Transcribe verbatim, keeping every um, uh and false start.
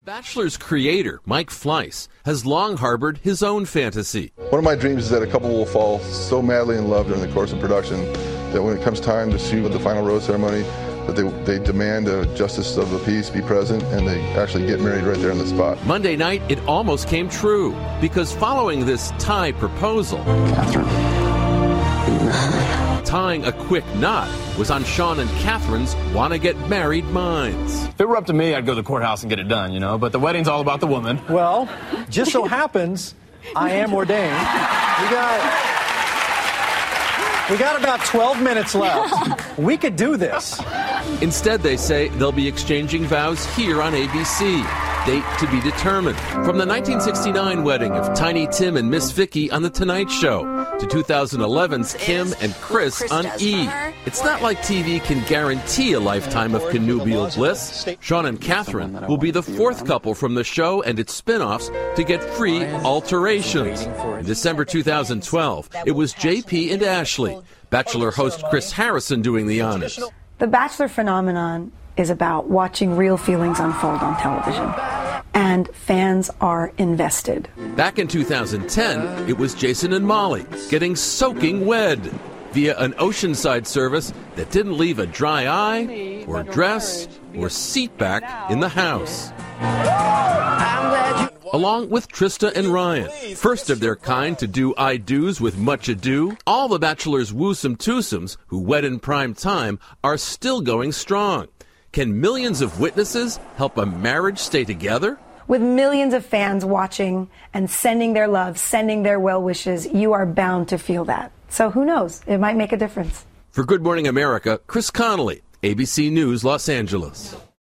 Bachelor's creator, Mike Fleiss, has long harbored his own fantasy. One of my dreams is that a couple will fall so madly in love during the course of production that when it comes time to shoot the final rose ceremony, that they, they demand a justice of the peace be present and they actually get married right there on the spot. Monday night, it almost came true, because following this tie proposal, Catherine, tying a quick knot was on Sean and Catherine's wanna-get-married minds. If it were up to me, I'd go to the courthouse and get it done, you know, but the wedding's all about the woman. Well, just so happens I am ordained. We got... We got about twelve minutes left. We could do this. Instead, they say they'll be exchanging vows here on A B C. Date to be determined. From the nineteen sixty-nine wedding of Tiny Tim and Miss Vicky on The Tonight Show to two thousand eleven's Kim and Chris on E! It's not like T V can guarantee a lifetime of connubial bliss. Sean and Catherine will be the fourth couple from the show and its spin-offs to get free alterations. In December two thousand twelve, it was J P and Ashley. Bachelor host Chris Harrison doing the honors. The Bachelor phenomenon is about watching real feelings unfold on television. And fans are invested. Back in two thousand ten, it was Jason and Molly getting soaking wed via an oceanside service that didn't leave a dry eye or dress or seat back in the house. Along with Trista and Ryan, first of their kind to do I do's with much ado, all the Bachelor's woosome twosomes who wed in prime time are still going strong. Can millions of witnesses help a marriage stay together? With millions of fans watching and sending their love, sending their well wishes, you are bound to feel that. So who knows? It might make a difference. For Good Morning America, Chris Connolly, A B C News, Los Angeles.